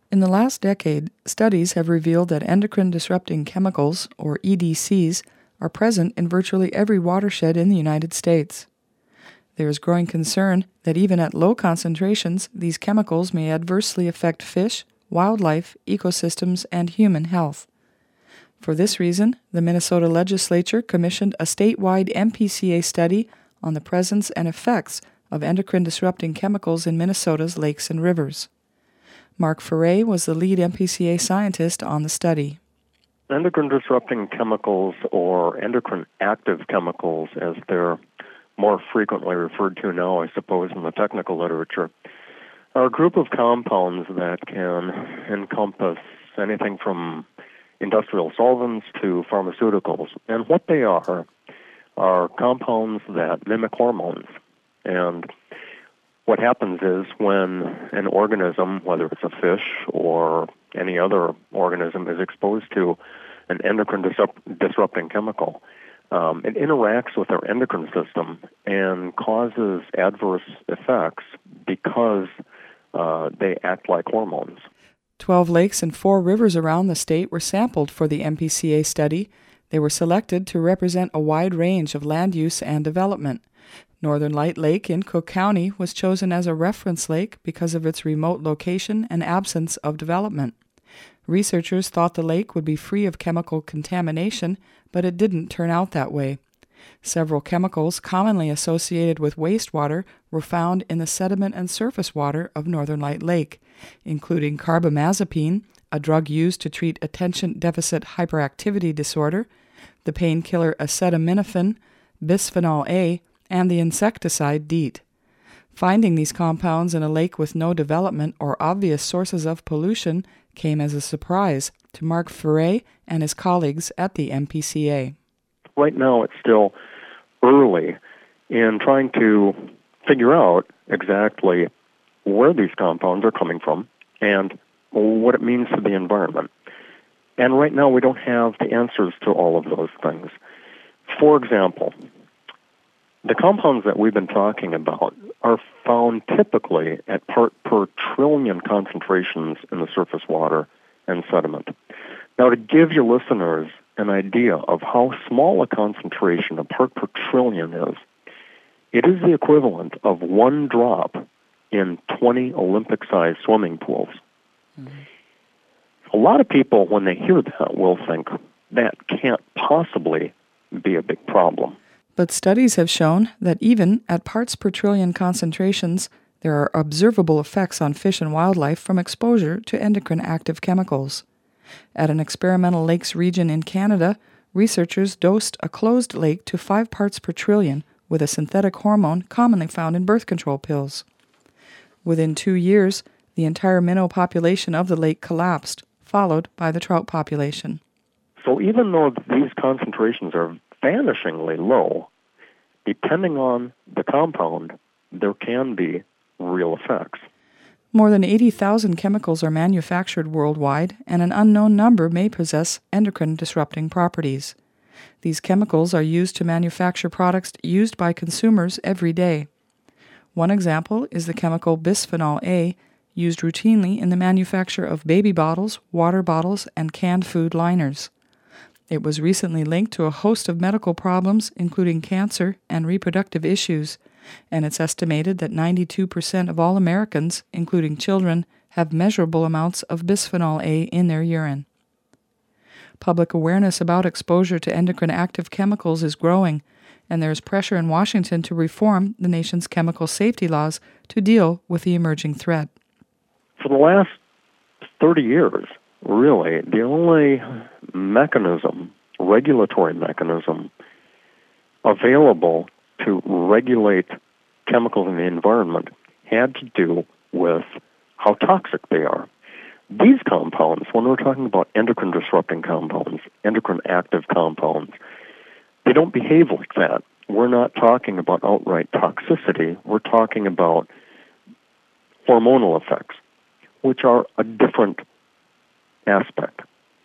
In the last decade, studies have revealed that endocrine-disrupting chemicals, or EDCs, are present in virtually every watershed in the United States. There is growing concern that even at low concentrations, these chemicals may adversely affect fish, wildlife, ecosystems, and human health. For this reason, the Minnesota legislature commissioned a statewide MPCA study on the presence and effects of endocrine-disrupting chemicals in Minnesota's lakes and rivers. Mark Ferre was the lead MPCA scientist on the study. Endocrine-disrupting chemicals, or endocrine-active chemicals, as they're more frequently referred to now, I suppose, in the technical literature, are a group of compounds that can encompass anything from industrial solvents to pharmaceuticals. And what they are compounds that mimic hormones. And what happens is when an organism, whether it's a fish or any other organism, is exposed to an endocrine-disrupting chemical, it interacts with our endocrine system and causes adverse effects because they act like hormones. 12 lakes and 4 rivers around the state were sampled for the MPCA study. They were selected to represent a wide range of land use and development. Northern Light Lake in Cook County was chosen as a reference lake because of its remote location and absence of development. Researchers thought the lake would be free of chemical contamination, but it didn't turn out that way. Several chemicals commonly associated with wastewater were found in the sediment and surface water of Northern Light Lake, including carbamazepine, a drug used to treat attention deficit hyperactivity disorder, the painkiller acetaminophen, bisphenol A, and the insecticide DEET. Finding these compounds in a lake with no development or obvious sources of pollution came as a surprise to Mark Ferre and his colleagues at the MPCA. Right now it's still early in trying to figure out exactly where these compounds are coming from and what it means to the environment. And right now we don't have the answers to all of those things. For example, the compounds that we've been talking about are found typically at part per trillion concentrations in the surface water and sediment. Now, to give your listeners an idea of how small a concentration, a part per trillion is, it is the equivalent of one drop in 20 Olympic-sized swimming pools. Mm-hmm. A lot of people, when they hear that, will think that can't possibly be a big problem. But studies have shown that even at parts per trillion concentrations, there are observable effects on fish and wildlife from exposure to endocrine-active chemicals. At an experimental lakes region in Canada, researchers dosed a closed lake to 5 parts per trillion with a synthetic hormone commonly found in birth control pills. Within 2 years, the entire minnow population of the lake collapsed, followed by the trout population. So even though these concentrations are vanishingly low, depending on the compound, there can be real effects. More than 80,000 chemicals are manufactured worldwide, and an unknown number may possess endocrine-disrupting properties. These chemicals are used to manufacture products used by consumers every day. One example is the chemical bisphenol A, used routinely in the manufacture of baby bottles, water bottles, and canned food liners. It was recently linked to a host of medical problems, including cancer and reproductive issues, and it's estimated that 92% of all Americans, including children, have measurable amounts of bisphenol A in their urine. Public awareness about exposure to endocrine-active chemicals is growing, and there is pressure in Washington to reform the nation's chemical safety laws to deal with the emerging threat. For the last 30 years, really, the only regulatory mechanism available to regulate chemicals in the environment had to do with how toxic they are. These compounds, when we're talking about endocrine-disrupting compounds, endocrine-active compounds, they don't behave like that. We're not talking about outright toxicity. We're talking about hormonal effects, which are a different aspect.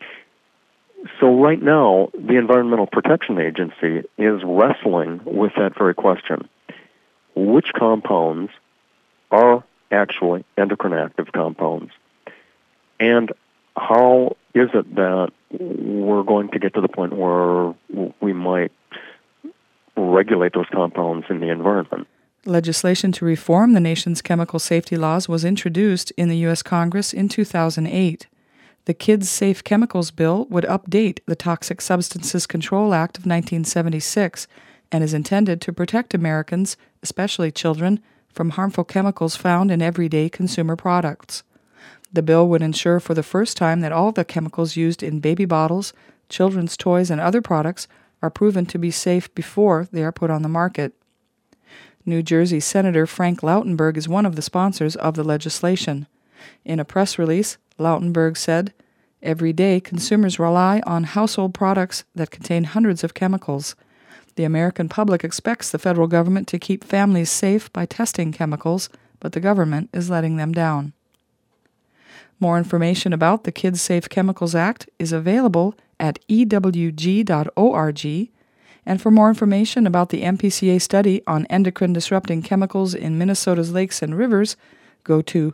So right now, the Environmental Protection Agency is wrestling with that very question. Which compounds are actually endocrine-active compounds? And how is it that we're going to get to the point where we might regulate those compounds in the environment? Legislation to reform the nation's chemical safety laws was introduced in the U.S. Congress in 2008. The Kids Safe Chemicals Bill would update the Toxic Substances Control Act of 1976 and is intended to protect Americans, especially children, from harmful chemicals found in everyday consumer products. The bill would ensure for the first time that all the chemicals used in baby bottles, children's toys, and other products are proven to be safe before they are put on the market. New Jersey Senator Frank Lautenberg is one of the sponsors of the legislation. In a press release, Lautenberg said, "Every day, consumers rely on household products that contain hundreds of chemicals. The American public expects the federal government to keep families safe by testing chemicals, but the government is letting them down." More information about the Kids Safe Chemicals Act is available at ewg.org, and for more information about the MPCA study on endocrine-disrupting chemicals in Minnesota's lakes and rivers, go to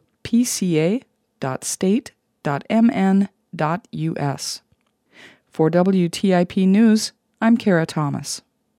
pca.state.mn.us. For WTIP News, I'm Kara Thomas.